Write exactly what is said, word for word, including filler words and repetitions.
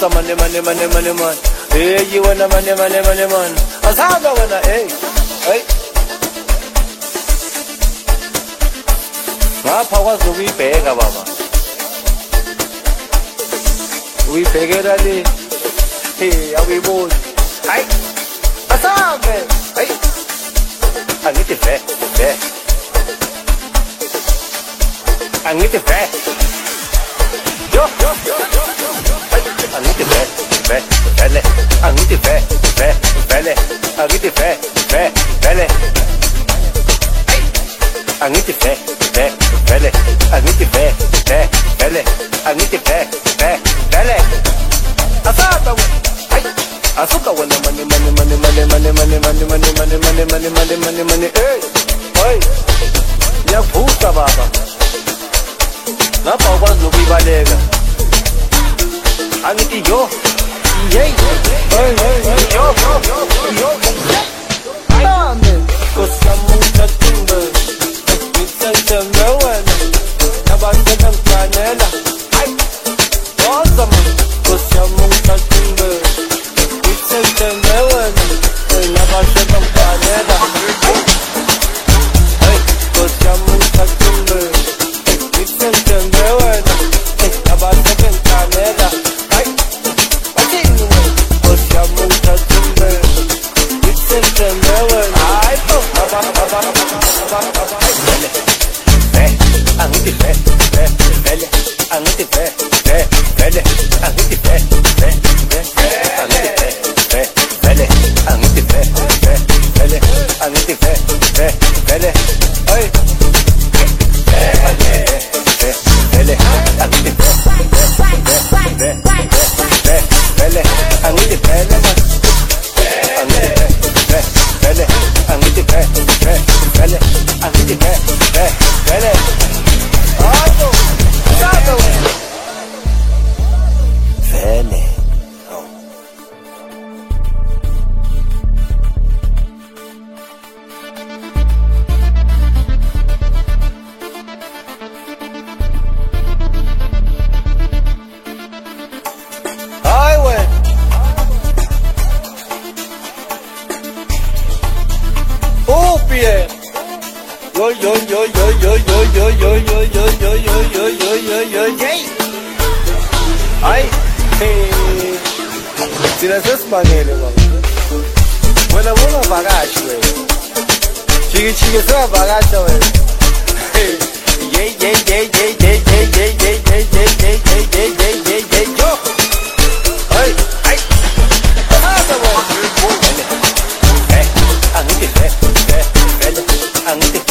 Asa money money money money man. Hey, you wanna money money money man. Asaga wanna hey hey. Ngapha kwazi ukuyibheka baba. Uyibhekela le. Hey, awuyiboni. Hayi. Asaga. Hayi. Angithi ve ve. Angithi ve. Yo yo yo yo. Angithi ve ve vele. Angithi ve ve vele. Angithi ve ve vele. Angithi ve ve vele. Angithi ve ve vele. Angithi ve ve vele. Asaba we. Hey. Asuka wena money money money money money money money money money money money money money money. Hey. Hey. Yavuka baba. Lapha ukwazi ukuyibaleka. Angithi yo. Hey. Hey hey yo yo yo. Amen. Kosamuta timbe. Ngisente mewena. Abantu bamfanela. Hey. Awesome. Kosamuta timbe. Ngisente mewena. Abantu bamfanela. Hey. Kosamuta timbe. Ngisente mewena. Abantu bamfanela. Hey. Atini we. Kosamuta timbe. Ngisente mewena. Ay po. Baba baba baba baba. Angithi ve ve vele. Angithi ve ve vele. Angithi ve ve ve. Angithi ve ve vele. Angithi ve ve vele. Angithi ve ve vele. Hey. Angithi ve vele. Angithi ve ve ve vele. Angithi vele. Angithi ve vele. Angithi ve ve vele. Angithi ve ve vele. Alto, alto. Vele. Oh. Highway. Oh, Pierre. Yo yo yo yo yo yo yo yo yo yo yo yo yo yo yo yo yay. Ay, hey. Sina sesibanele baba. Wena wona vakashi wena. Chiki chiki sevakasha wena. Hey, yay yay yay yay yay yay yay yay yay yay yay yay yay yay yay yay yo. Ay, ay. Asa wena. Hey, angithi ve ve ve. Angithi